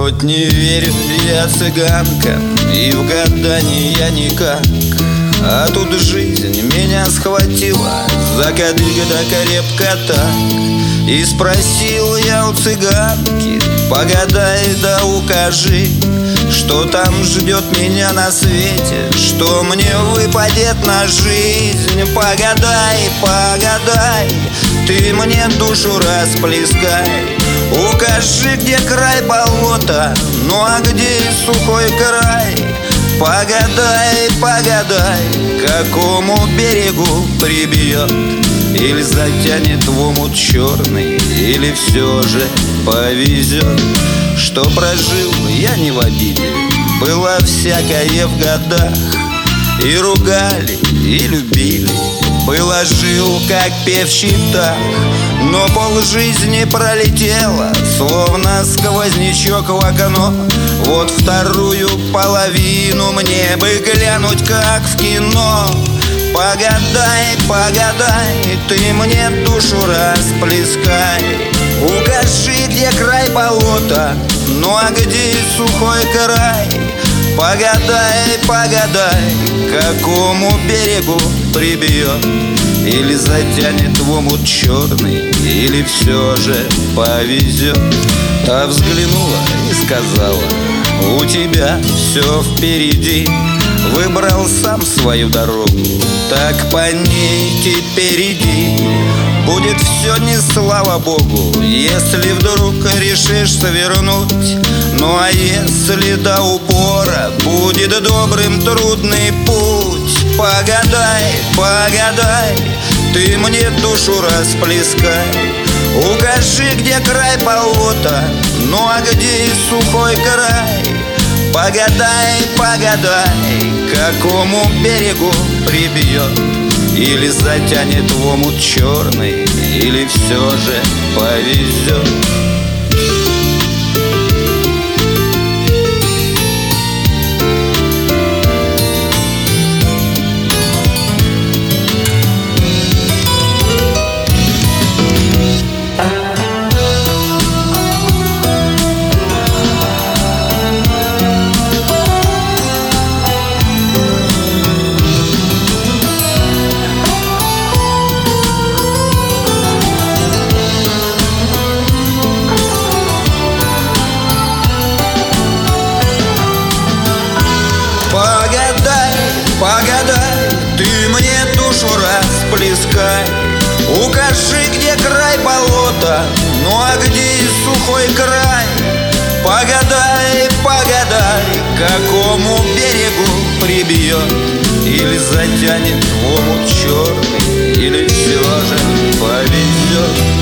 Хоть не верю я цыганкам и в гадания никак, а тут жизнь меня схватила за кадык да крепко так. И спросил я у цыганки: погадай да укажи, что там ждет меня на свете, что мне выпадет на жизнь. Погадай, погадай, ты мне душу расплескай. Укажи, где край болота, ну а где сухой край. Погадай, погадай, к какому берегу прибьет, или затянет в омут черный, или все же повезет. Что прожил я не в обиде, было всякое в годах. И ругали, и любили, было жил, как певчий птах. Но полжизни пролетела, словно сквознячок в окно. Вот вторую половину мне бы глянуть, как в кино. Погадай, погадай, ты мне душу расплескай. Укажи, где край болота, ну а где сухой край. Погадай, погадай, к какому берегу прибьет, или затянет в омут черный, или все же повезет. Та взглянула и сказала: у тебя все впереди. Выбрал сам свою дорогу, так по ней теперь иди. Будет все не слава Богу, если вдруг решишь свернуть. Ну а если до упора будет добрым трудный путь. Погадай, погадай, ты мне душу расплескай. Укажи, где край болота, ну а где сухой край. Погадай, погадай, к какому берегу прибьет, или затянет в омут черный, или все же повезет. Погадай, ты мне душу расплескай. Укажи, где край болота, ну а где и сухой край. Погадай, погадай, к какому берегу прибьет, или затянет в омут черный, или все же повезет.